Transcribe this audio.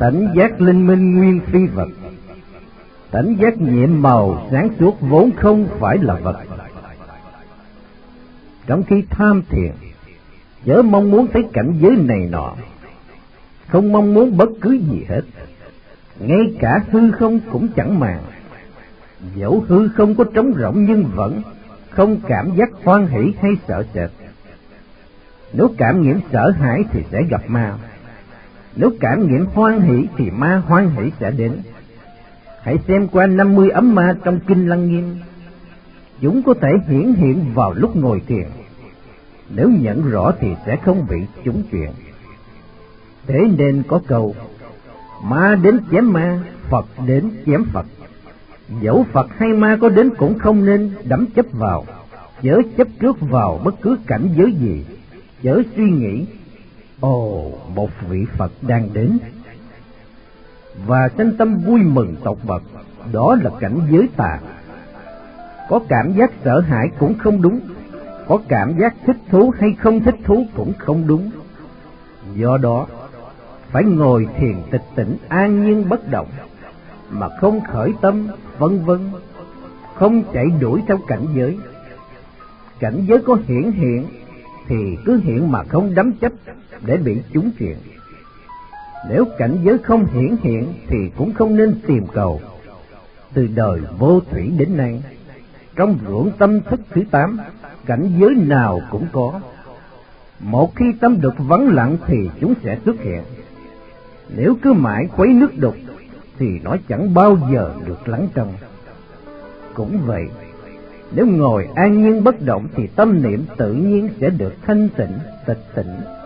Tánh giác linh minh nguyên phi vật. Tánh giác nhiệm màu sáng suốt vốn không phải là vật. Trong khi tham thiền, chớ mong muốn thấy cảnh giới này nọ, không mong muốn bất cứ gì hết, ngay cả hư không cũng chẳng màng. Dẫu hư không có trống rỗng nhưng vẫn không cảm giác hoan hỷ hay sợ sệt. Nếu cảm nghiệm sợ hãi thì sẽ gặp ma, nếu cảm nghiệm hoan hỷ thì ma hoan hỷ sẽ đến. Hãy xem qua 50 ấm ma trong Kinh Lăng Nghiêm. Chúng có thể hiển hiện vào lúc ngồi thiền. Nếu nhận rõ thì sẽ không bị trúng chuyện. Thế nên có câu: ma đến chém ma, Phật đến chém Phật. Dẫu Phật hay ma có đến cũng không nên đắm chấp vào. Chớ chấp trước vào bất cứ cảnh giới gì. Chớ suy nghĩ: ồ, một vị Phật đang đến, và sanh tâm vui mừng tột bậc. Đó là cảnh giới tà. Có cảm giác sợ hãi cũng không đúng, có cảm giác thích thú hay không thích thú cũng không đúng. Do đó phải ngồi thiền tịch tỉnh an nhiên bất động, mà không khởi tâm vân vân, không chạy đuổi theo cảnh giới. Cảnh giới có hiển hiện thì cứ hiện mà không đắm chấp để bị trúng chuyện. Nếu cảnh giới không hiển hiện thì cũng không nên tìm cầu. Từ đời vô thủy đến nay, trong ruộng tâm thức thứ 8, cảnh giới nào cũng có. Một khi tâm được vắng lặng thì chúng sẽ xuất hiện. Nếu cứ mãi khuấy nước đục thì nó chẳng bao giờ được lắng trong. Cũng vậy, nếu ngồi an nhiên bất động thì tâm niệm tự nhiên sẽ được thanh tịnh, tịch tịnh,